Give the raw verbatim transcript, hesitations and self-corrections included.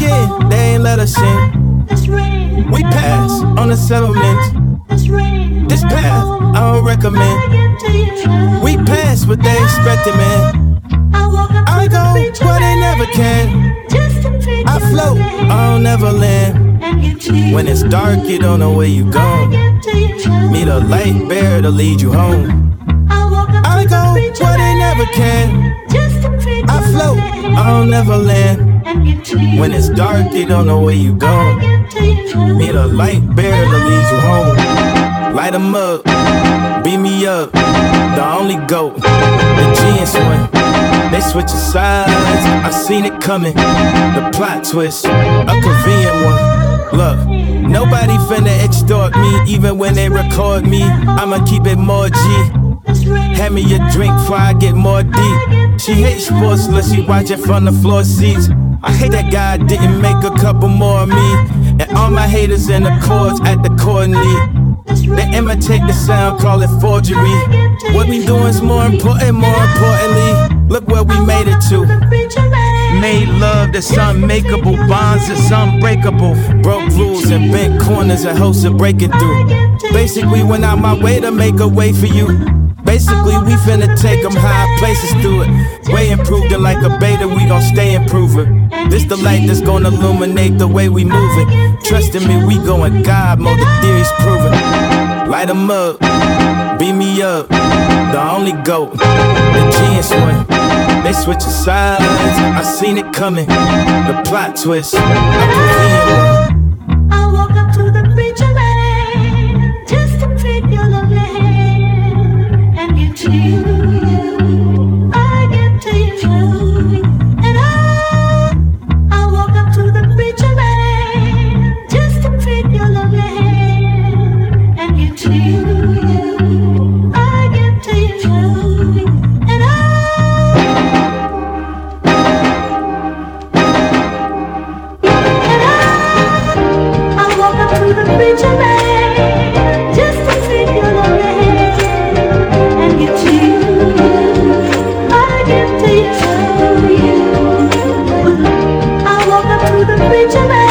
again, they ain't let us in. We pass on the settlements. This path I don't recommend. We pass what they expected, man. I go where they never can. I float, I don't never land. When it's dark, you don't know where you going. Need a light bearer to lead you home. I go where they never can. I float, I don't never land. When it's dark, you don't know where you going. Need a light bearer to lead you home. Light 'em up, beat me up. The only goat, the genius one. They switching sides, I seen it coming. The plot twist, a convenient one. Look, nobody finna extort me, even when they record me. I'ma keep it more G. Hand me a drink before I get more deep. She hates sports unless she watch it from the floor seats. I hate that guy didn't make a couple more of me. And all my haters in the chords at the coordinate. They imitate the sound, call it forgery. What we doing's more important, more importantly. Look where we made it to. Made love that's unmakeable, bonds that's unbreakable. Broke rules and bent corners that hopes of breaking through. Basically went out my way to make a way for you. Basically we finna take them high places through it. Way improved it like a beta, we gon' stay improving. This the light that's gonna illuminate the way we moving. Trust in me, we going God mode, the theory's proven. Light 'em up, beat me up. The only goat, the genius one. They switching sides, I seen it coming. The plot twist, a convenient one. I woke up to the preacher man, just to pick your lovely hand and give to you. I give to you. And I, I woke up to the preacher man, just to pick your lovely hand and give to you. I give to you. And I, to the preacher man, just to take your lovely hand and give to you. I give to you. I woke up to the preacher man.